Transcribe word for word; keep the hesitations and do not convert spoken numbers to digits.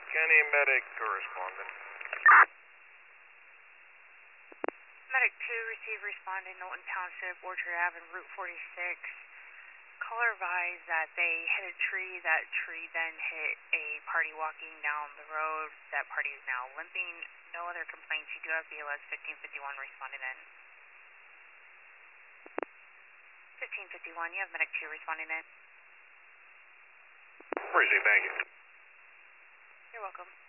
Kenny Medic correspondent. Medic two, receive responding Knowlton Township, Orchard Avenue, Route forty-six. Caller advised that they hit a tree. That tree then hit a party walking down the road. That party is now limping. No other complaints. You do have B L S fifteen fifty-one responding in. fifteen fifty-one, you have Medic two responding in. Appreciate it, thank you. You're welcome.